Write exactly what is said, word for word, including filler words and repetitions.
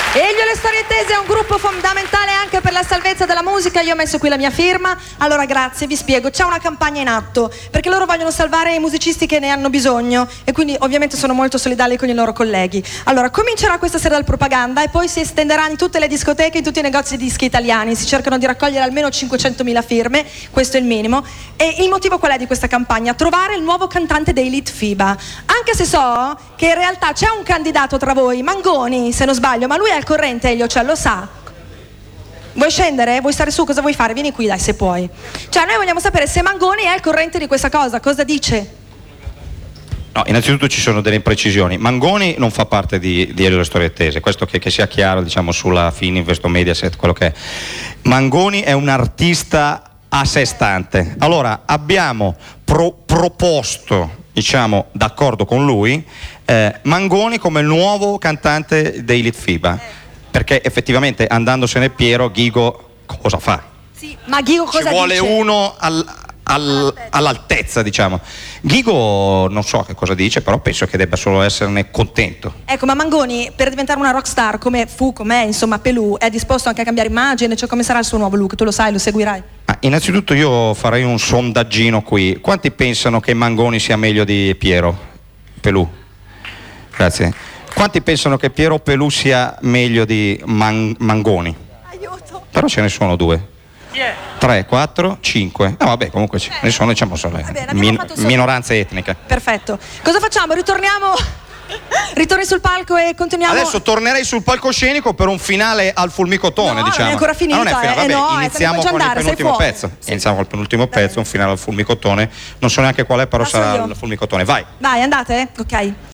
Elio e le Storie Tese è un gruppo fondamentale anche per la salvezza della musica. Io ho messo qui la mia firma. Allora grazie, vi spiego, c'è una campagna in atto perché loro vogliono salvare i musicisti che ne hanno bisogno e quindi ovviamente sono molto solidali con i loro colleghi. Allora comincerà questa sera dal Propaganda e poi si estenderà in tutte le discoteche, in tutti i negozi di dischi italiani. Si cercano di raccogliere almeno cinquecentomila firme, questo è il minimo. E il motivo qual è di questa campagna? Trovare il nuovo cantante dei Litfiba. Anche se so che in realtà c'è un candidato tra voi, Mangoni se non sbaglio, ma lui è al corrente, Elio, cioè lo sa. Vuoi scendere? Vuoi stare su? Cosa vuoi fare? Vieni qui dai, se puoi. Cioè noi vogliamo sapere se Mangoni è al corrente di questa cosa, cosa dice? No, innanzitutto ci sono delle imprecisioni. Mangoni non fa parte di, di Elio e le Storie Tese, questo che, che sia chiaro, diciamo, sulla Fininvest o Mediaset, quello che è. Mangoni è un artista a sé stante. Allora abbiamo pro, proposto, diciamo, d'accordo con lui, eh, Mangoni come il nuovo cantante dei Litfiba, perché effettivamente andandosene Piero, Ghigo cosa fa? Sì, ma Ghigo cosa Ci vuole dice? uno al, al, all'altezza, diciamo. Ghigo non so che cosa dice, però penso che debba solo esserne contento. Ecco, ma Mangoni per diventare una rockstar come fu, com'è, insomma, Pelù, è disposto anche a cambiare immagine, cioè come sarà il suo nuovo look? Tu lo sai, lo seguirai? Ah, innanzitutto io farei un sondaggino qui. Quanti pensano che Mangoni sia meglio di Piero Pelù? Grazie. Quanti pensano che Piero Pelù sia meglio di Man- Mangoni? Aiuto! Però ce ne sono due. Yeah. tre, quattro, cinque. No vabbè, comunque ce ne sono, diciamo, solo min- minoranze etniche. Perfetto. Cosa facciamo? Ritorniamo... Ritorni sul palco e continuiamo. Adesso tornerei sul palcoscenico per un finale al Fulmicotone, no, diciamo. non è ancora finita, ah, non è finita. eh, Vabbè, no, iniziamo eh, con andare, il penultimo pezzo. Sì. Iniziamo col penultimo pezzo, un finale al Fulmicotone. Non so neanche qual è, però Passo sarà io. il Fulmicotone. Vai. Vai, andate? Ok.